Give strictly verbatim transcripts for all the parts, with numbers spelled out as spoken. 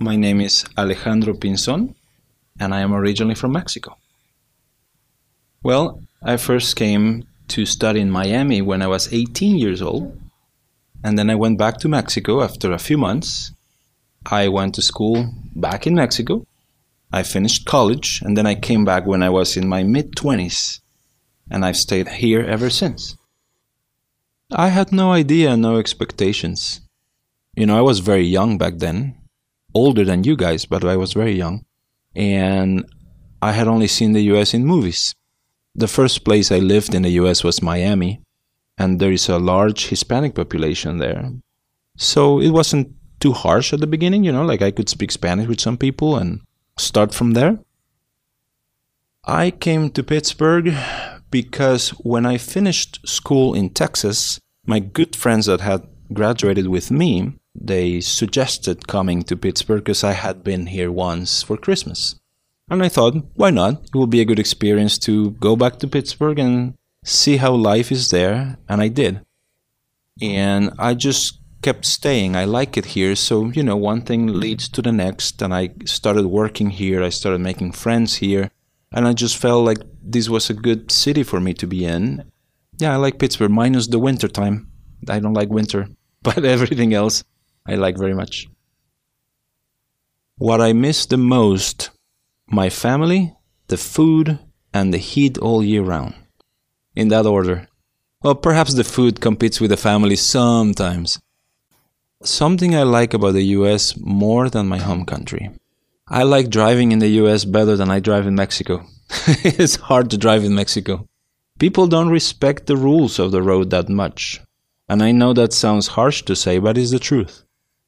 My name is Alejandro Pinzon, and I am originally from Mexico. Well, I first came to study in Miami when I was eighteen years old, and then I went back to Mexico after a few months. I went to school back in Mexico. I finished college, and then I came back when I was in my mid-twenties, and I've stayed here ever since. I had no idea, no expectations. You know, I was very young back then, older than you guys, but I was very young, and I had only seen the U S in movies. The first place I lived in the U S was Miami, and there is a large Hispanic population there. So it wasn't too harsh at the beginning, you know, like I could speak Spanish with some people and start from there. I came to Pittsburgh because when I finished school in Texas, my good friends that had graduated with me, they suggested coming to Pittsburgh because I had been here once for Christmas. And I thought, why not? It would be a good experience to go back to Pittsburgh and see how life is there. And I did. And I just kept staying. I like it here. So, you know, one thing leads to the next. And I started working here. I started making friends here. And I just felt like this was a good city for me to be in. Yeah, I like Pittsburgh, minus the winter time. I don't like winter. But everything else, I like very much. What I miss the most, my family, the food, and the heat all year round. In that order. Well, perhaps the food competes with the family sometimes. Something I like about the U S more than my home country. I like driving in the U S better than I drive in Mexico. It's hard to drive in Mexico. People don't respect the rules of the road that much. And I know that sounds harsh to say, but it's the truth.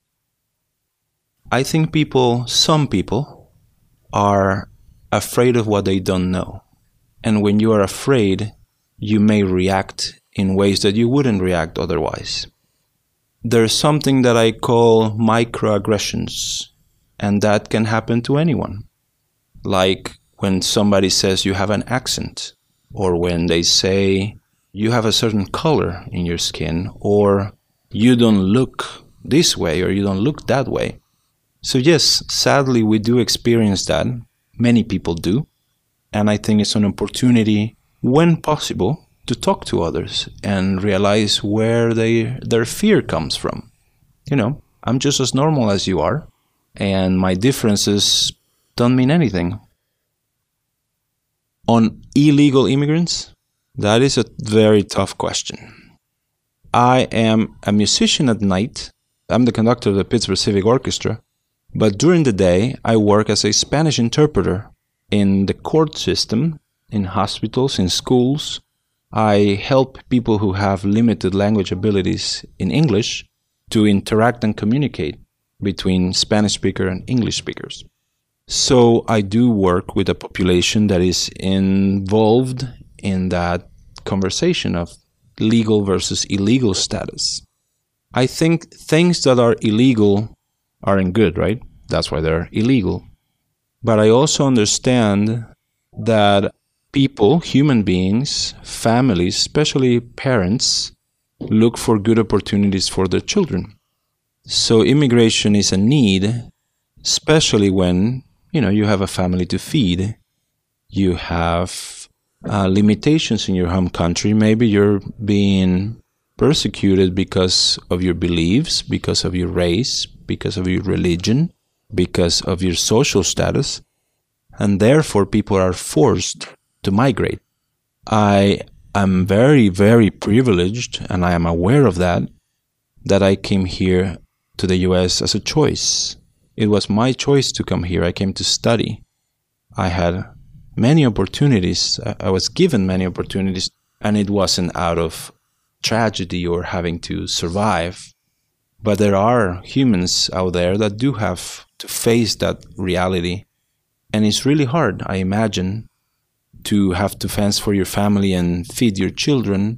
I think people, some people, are afraid of what they don't know. And when you are afraid, you may react in ways that you wouldn't react otherwise. There's something that I call microaggressions, and that can happen to anyone. Like when somebody says you have an accent, or when they say you have a certain color in your skin, or you don't look this way, or you don't look that way. So yes, sadly, we do experience that. Many people do. And I think it's an opportunity, when possible, to talk to others and realize where they, their fear comes from. You know, I'm just as normal as you are, and my differences don't mean anything. On illegal immigrants, that is a very tough question. I am a musician at night. I'm the conductor of the Pittsburgh Civic Orchestra. But during the day, I work as a Spanish interpreter in the court system, in hospitals, in schools. I help people who have limited language abilities in English to interact and communicate between Spanish speaker and English speakers. So I do work with a population that is involved in that conversation of legal versus illegal status. I think things that are illegal aren't good, right? That's why they're illegal. But I also understand that people, human beings, families, especially parents, look for good opportunities for their children. So immigration is a need, especially when, you know, you have a family to feed. You have uh, limitations in your home country. Maybe you're being persecuted because of your beliefs, because of your race, because of your religion, because of your social status, and therefore people are forced to migrate. I am very, very privileged, and I am aware of that, that I came here to the U S as a choice. It was my choice to come here. I came to study. I had many opportunities. I was given many opportunities, and it wasn't out of tragedy or having to survive. But there are humans out there that do have to face that reality. And it's really hard, I imagine, to have to fence for your family and feed your children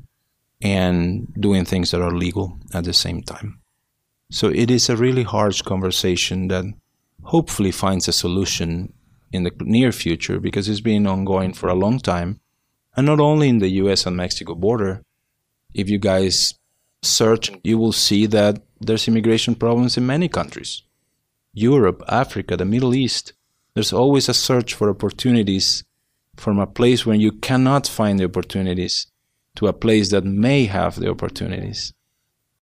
and doing things that are legal at the same time. So it is a really harsh conversation that hopefully finds a solution in the near future, because it's been ongoing for a long time. And not only in the U S and Mexico border. If you guys search, you will see that there's immigration problems in many countries. Europe, Africa, the Middle East. There's always a search for opportunities from a place where you cannot find the opportunities to a place that may have the opportunities.